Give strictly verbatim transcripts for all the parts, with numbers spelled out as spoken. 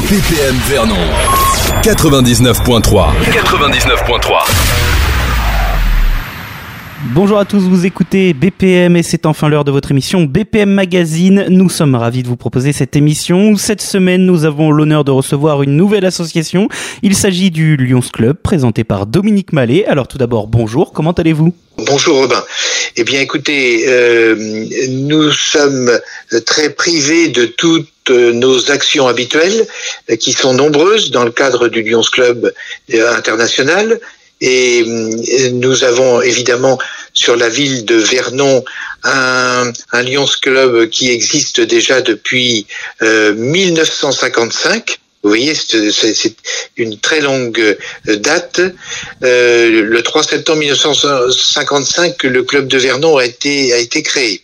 B P M Vernon quatre-vingt-dix-neuf point trois. quatre-vingt-dix-neuf point trois. Bonjour à tous, vous écoutez B P M et c'est enfin l'heure de votre émission B P M Magazine. Nous sommes ravis de vous proposer cette émission. Cette semaine, nous avons l'honneur de recevoir une nouvelle association. Il s'agit du Lions Club, présenté par Dominique Mallet. Alors tout d'abord, bonjour, comment allez-vous ? Bonjour Robin. Eh bien écoutez, euh, nous sommes très privés de toutes nos actions habituelles, qui sont nombreuses dans le cadre du Lions Club international. Et nous avons évidemment sur la ville de Vernon un, un Lions Club qui existe déjà depuis euh, mille neuf cent cinquante-cinq. Vous voyez, c'est, c'est une très longue date. Euh, le trois septembre mille neuf cent cinquante-cinq, le club de Vernon a été a été créé.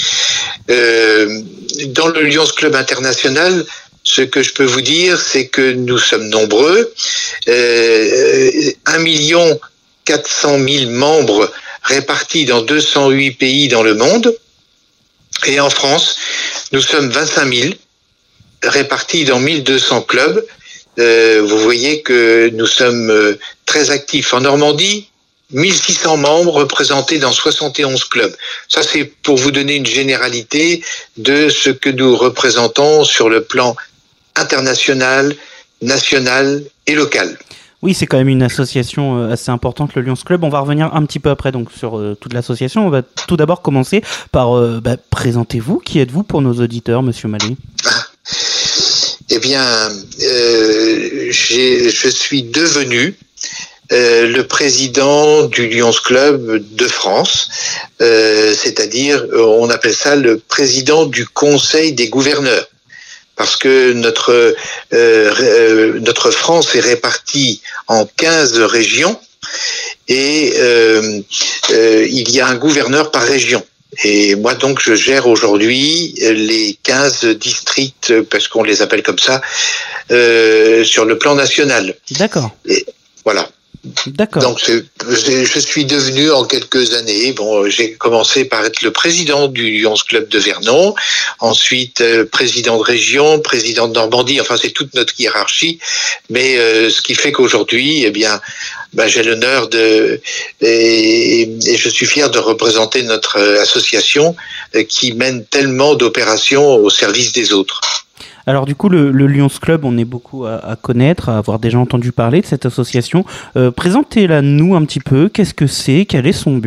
Euh, dans le Lions Club international, ce que je peux vous dire, c'est que nous sommes nombreux, euh, un million quatre cent mille membres répartis dans deux cent huit pays dans le monde. Et en France, nous sommes vingt-cinq mille répartis dans mille deux cents clubs. Euh, vous voyez que nous sommes très actifs. En Normandie, mille six cents membres représentés dans soixante et onze clubs. Ça, c'est pour vous donner une généralité de ce que nous représentons sur le plan international, national et local. Oui, c'est quand même une association assez importante, le Lions Club. On va revenir un petit peu après donc sur euh, toute l'association. On va tout d'abord commencer par euh, bah, présentez-vous. Qui êtes-vous pour nos auditeurs, Monsieur Mallet ? Ah. Eh bien, euh, j'ai, je suis devenu euh, le président du Lions Club de France, euh, c'est-à-dire, on appelle ça le président du Conseil des gouverneurs. Parce que notre euh, euh, notre France est répartie en quinze régions et euh, euh, il y a un gouverneur par région. Et moi donc je gère aujourd'hui les quinze districts, parce qu'on les appelle comme ça, euh, sur le plan national. D'accord. Et voilà. D'accord. Donc c'est, je suis devenu en quelques années, bon, j'ai commencé par être le président du Lions Club de Vernon, ensuite euh, président de région, président de Normandie, enfin c'est toute notre hiérarchie, mais euh, ce qui fait qu'aujourd'hui, eh bien, ben, j'ai l'honneur de et, et je suis fier de représenter notre association euh, qui mène tellement d'opérations au service des autres. Alors du coup, le, le Lions Club, on est beaucoup à, à connaître, à avoir déjà entendu parler de cette association. Euh, présentez-la nous un petit peu. Qu'est-ce que c'est ? Quel est son but ?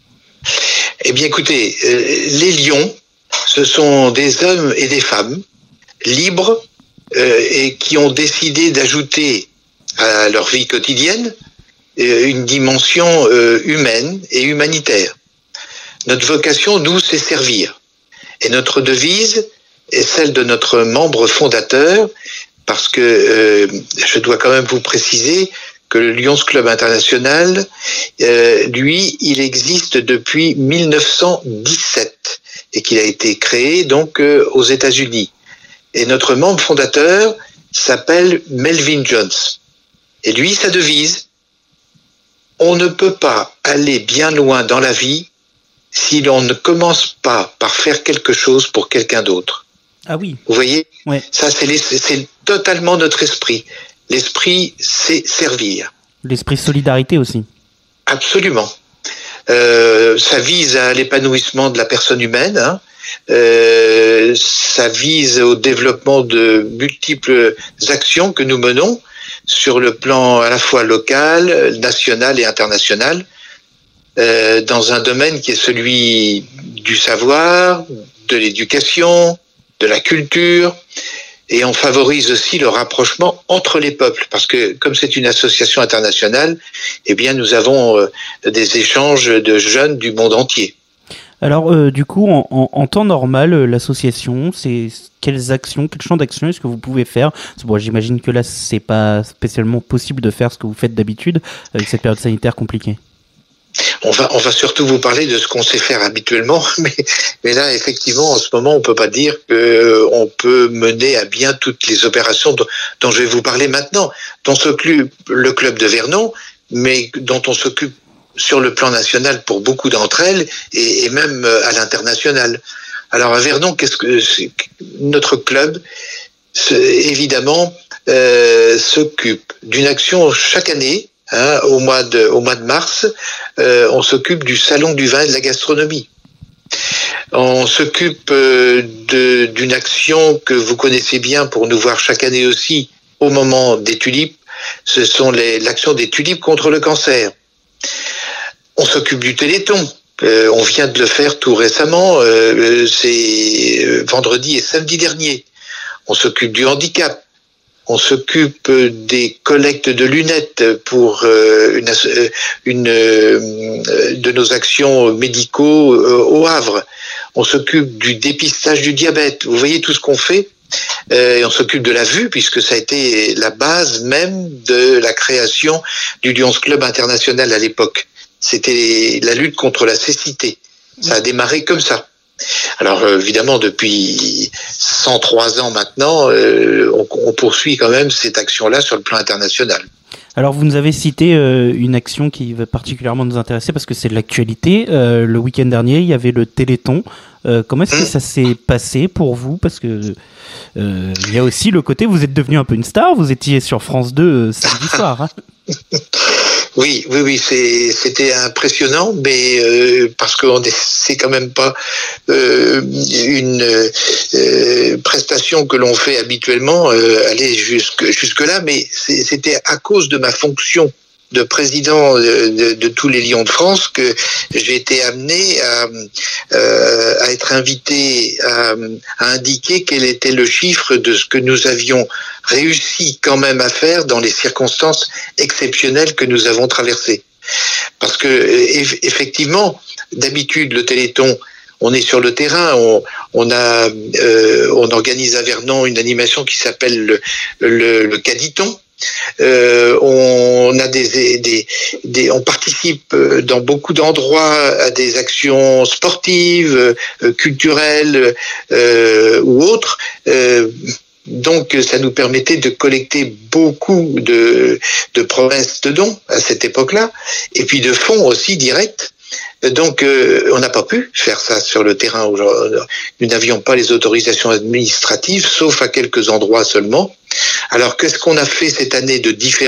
Eh bien, écoutez, euh, les Lions, ce sont des hommes et des femmes libres euh, et qui ont décidé d'ajouter à leur vie quotidienne euh, une dimension euh, humaine et humanitaire. Notre vocation, nous, c'est servir. Et notre devise est celle de notre membre fondateur, parce que euh, je dois quand même vous préciser que le Lions Club International, euh, lui, il existe depuis mille neuf cent dix-sept et qu'il a été créé donc euh, aux États-Unis. Et notre membre fondateur s'appelle Melvin Jones. Et lui, sa devise, on ne peut pas aller bien loin dans la vie si l'on ne commence pas par faire quelque chose pour quelqu'un d'autre. Ah oui. Vous voyez, ouais. Ça c'est, les, c'est totalement notre esprit. L'esprit, c'est servir. L'esprit solidarité aussi. Absolument. Euh, ça vise à l'épanouissement de la personne humaine. Hein. Euh, ça vise au développement de multiples actions que nous menons sur le plan à la fois local, national et international, euh, dans un domaine qui est celui du savoir, de l'éducation, de la culture, et on favorise aussi le rapprochement entre les peuples, parce que comme c'est une association internationale, eh bien nous avons euh, des échanges de jeunes du monde entier. Alors euh, du coup, en, en, en temps normal, euh, l'association, c'est quelles actions, quel champ d'action est-ce que vous pouvez faire ? Bon, j'imagine que là, c'est pas spécialement possible de faire ce que vous faites d'habitude avec cette période sanitaire compliquée. On va, on va surtout vous parler de ce qu'on sait faire habituellement, mais, mais là, effectivement, en ce moment, on peut pas dire que on peut mener à bien toutes les opérations dont, dont je vais vous parler maintenant, dont s'occupe le club de Vernon, mais dont on s'occupe sur le plan national pour beaucoup d'entre elles et, et même à l'international. Alors à Vernon, qu'est-ce que c'est, notre club, c'est, évidemment, euh, s'occupe d'une action chaque année. Hein, au mois de au mois de mars, euh, on s'occupe du salon du vin et de la gastronomie. On s'occupe euh, de, d'une action que vous connaissez bien pour nous voir chaque année aussi au moment des tulipes. Ce sont les, l'action des tulipes contre le cancer. On s'occupe du Téléthon. Euh, on vient de le faire tout récemment. Euh, c'est vendredi et samedi dernier. On s'occupe du handicap. On s'occupe des collectes de lunettes pour euh, une, une euh, de nos actions médicaux euh, au Havre. On s'occupe du dépistage du diabète. Vous voyez tout ce qu'on fait. Euh, et on s'occupe de la vue puisque ça a été la base même de la création du Lions Club international à l'époque. C'était la lutte contre la cécité. Ça a démarré comme ça. Alors évidemment, depuis cent trois ans maintenant, euh, on, on poursuit quand même cette action-là sur le plan international. Alors vous nous avez cité euh, une action qui va particulièrement nous intéresser parce que c'est de l'actualité. Euh, le week-end dernier, il y avait le Téléthon. Euh, comment est-ce que ça s'est passé pour vous ? Parce que euh, il y a aussi le côté, vous êtes devenu un peu une star. Vous étiez sur France deux euh, samedi soir. Hein. Oui, oui, oui, c'est, c'était impressionnant, mais euh, parce que on est, c'est quand même pas euh, une euh, prestation que l'on fait habituellement, euh, aller jusque jusque là, mais c'est, c'était à cause de ma fonction de président de, de, de tous les Lions de France que j'ai été amené à, euh, à être invité à, à indiquer quel était le chiffre de ce que nous avions réussi quand même à faire dans les circonstances exceptionnelles que nous avons traversées. Parce que effectivement, d'habitude le Téléthon, on est sur le terrain, on, on a, euh, on organise à Vernon une animation qui s'appelle le, le, le Caditon. Euh, on a des, des, des, on participe dans beaucoup d'endroits à des actions sportives, euh, culturelles euh, ou autres. Euh, donc, ça nous permettait de collecter beaucoup de, de promesses de dons à cette époque-là, et puis de fonds aussi directs. Donc, euh, on n'a pas pu faire ça sur le terrain. Nous n'avions pas les autorisations administratives, sauf à quelques endroits seulement. Alors, qu'est-ce qu'on a fait cette année de différent ?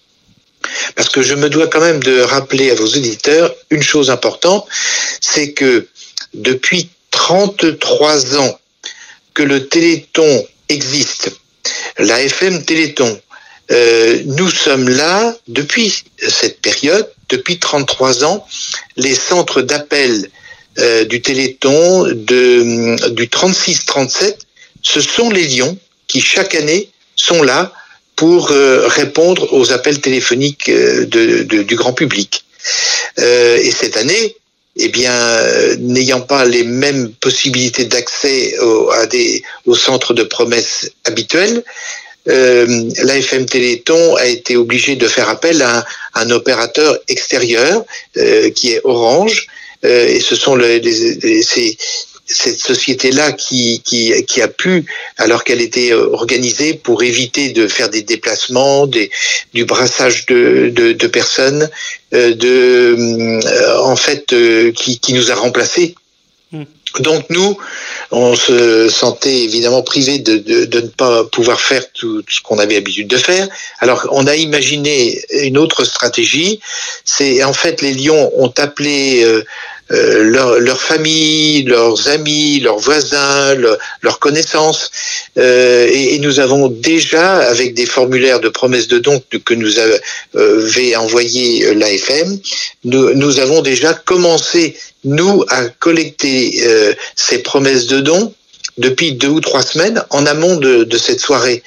Parce que je me dois quand même de rappeler à vos auditeurs une chose importante, c'est que depuis trente-trois ans que le Téléthon existe, la F M Téléthon, euh, nous sommes là depuis cette période, depuis trente-trois ans, les centres d'appel euh, du Téléthon de, du trente-six trente-sept, ce sont les Lions qui chaque année sont là pour euh, répondre aux appels téléphoniques euh, de, de, du grand public. Euh, et cette année, eh bien, euh, n'ayant pas les mêmes possibilités d'accès au, à des, aux centres de promesses habituels, euh, l'A F M Téléthon a été obligé de faire appel à un, à un opérateur extérieur euh, qui est Orange, euh, et ce sont les, les, les, ces, cette société-là qui, qui, qui a pu, alors qu'elle était organisée pour éviter de faire des déplacements, des, du brassage de, de, de personnes, euh, de, euh, en fait, euh, qui, qui nous a remplacés. Mmh. Donc nous, on se sentait évidemment privés de, de, de ne pas pouvoir faire tout ce qu'on avait l'habitude de faire. Alors on a imaginé une autre stratégie. C'est en fait les Lions ont appelé euh, Euh, leur, leur famille, leurs amis, leurs voisins, leur, leurs connaissances. Euh, et, et nous avons déjà, avec des formulaires de promesses de dons que nous avait envoyé l'A F M, nous, nous avons déjà commencé, nous, à collecter euh, ces promesses de dons depuis deux ou trois semaines en amont de, de cette soirée.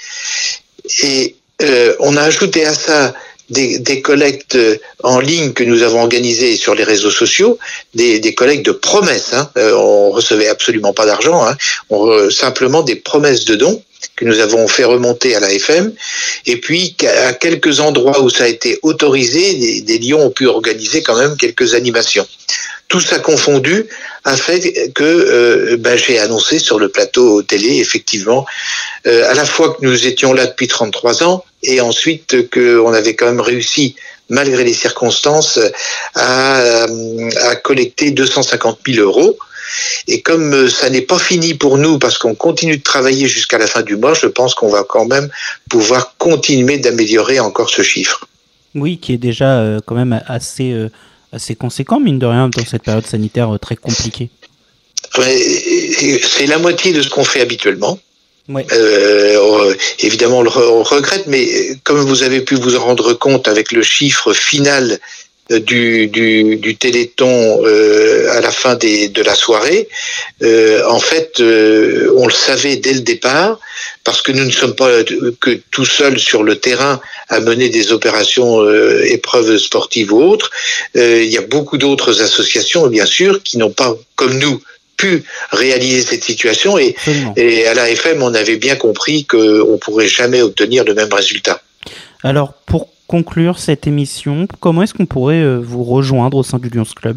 Et euh, on a ajouté à ça Des, des collectes en ligne que nous avons organisées sur les réseaux sociaux, des, des collectes de promesses. Hein. Euh, on recevait absolument pas d'argent, hein. On, simplement des promesses de dons que nous avons fait remonter à la F M. Et puis, à quelques endroits où ça a été autorisé, des, des Lions ont pu organiser quand même quelques animations. Tout ça confondu a fait que euh, ben, j'ai annoncé sur le plateau télé, effectivement, euh, à la fois que nous étions là depuis trente-trois ans, et ensuite qu'on avait quand même réussi, malgré les circonstances, à, à collecter deux cent cinquante mille euros Et comme ça n'est pas fini pour nous, parce qu'on continue de travailler jusqu'à la fin du mois, je pense qu'on va quand même pouvoir continuer d'améliorer encore ce chiffre. Oui, qui est déjà euh, quand même assez, euh, assez conséquent, mine de rien, dans cette période sanitaire euh, très compliquée. C'est la moitié de ce qu'on fait habituellement. Ouais. Euh, évidemment, on le, re, on le regrette, mais comme vous avez pu vous en rendre compte avec le chiffre final du, du, du Téléthon euh, à la fin des, de la soirée, euh, en fait, euh, on le savait dès le départ, parce que nous ne sommes pas que tout seuls sur le terrain à mener des opérations euh, épreuves sportives ou autres. Euh, il y a beaucoup d'autres associations, bien sûr, qui n'ont pas, comme nous, pu réaliser cette situation et, et à l'A F M on avait bien compris qu'on ne pourrait jamais obtenir le même résultat. Alors pour conclure cette émission, comment est-ce qu'on pourrait vous rejoindre au sein du Lions Club ?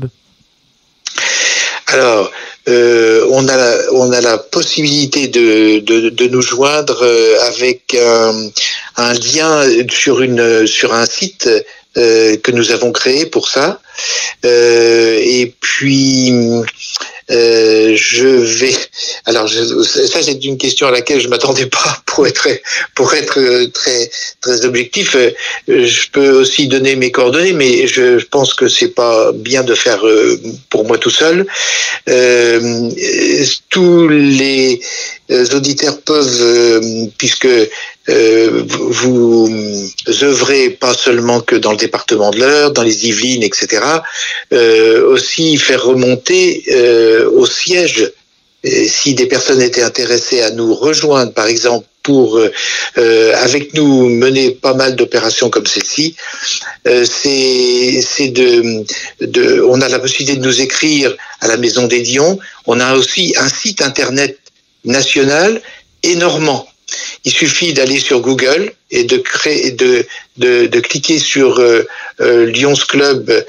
Alors euh, on, a la, on a la possibilité de, de, de nous joindre avec un, un lien sur, une, sur un site euh, que nous avons créé pour ça euh, et puis Euh, je vais. Alors, je, ça c'est une question à laquelle je m'attendais pas pour être pour être très très objectif. Je peux aussi donner mes coordonnées, mais je pense que c'est pas bien de faire pour moi tout seul. Euh, tous les auditeurs peuvent, puisque euh, vous, vous œuvrez pas seulement que dans le département de l'Eure, dans les Yvelines, et cetera. Euh, aussi faire remonter euh, au siège, et si des personnes étaient intéressées à nous rejoindre, par exemple, pour euh, avec nous mener pas mal d'opérations comme celle-ci, euh, c'est c'est de de on a la possibilité de nous écrire à la Maison des Lions. On a aussi un site internet national et normand. Il suffit d'aller sur Google et de créer, de de, de cliquer sur euh, euh, Lions Club euh,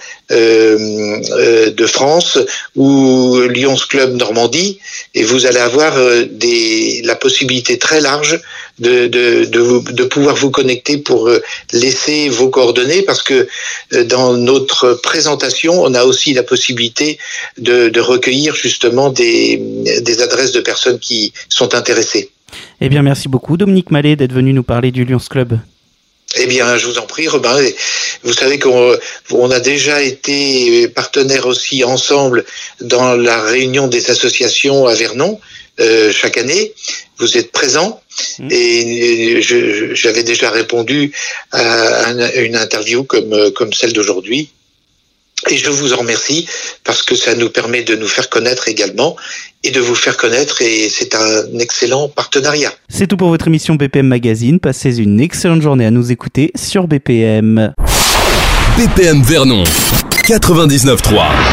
euh, de France ou Lions Club Normandie et vous allez avoir euh, des la possibilité très large de de de, vous, de pouvoir vous connecter pour euh, laisser vos coordonnées parce que euh, dans notre présentation on a aussi la possibilité de de recueillir justement des des adresses de personnes qui sont intéressées. Eh bien, merci beaucoup, Dominique Mallet, d'être venu nous parler du Lions Club. Eh bien, je vous en prie, Robin. Vous savez qu'on on a déjà été partenaires aussi ensemble dans la réunion des associations à Vernon euh, chaque année. Vous êtes présents mmh. et je, j'avais déjà répondu à une interview comme, comme celle d'aujourd'hui. Et je vous en remercie parce que ça nous permet de nous faire connaître également et de vous faire connaître et c'est un excellent partenariat. C'est tout pour votre émission B P M Magazine. Passez une excellente journée à nous écouter sur B P M. B P M Vernon, quatre-vingt-dix-neuf trois.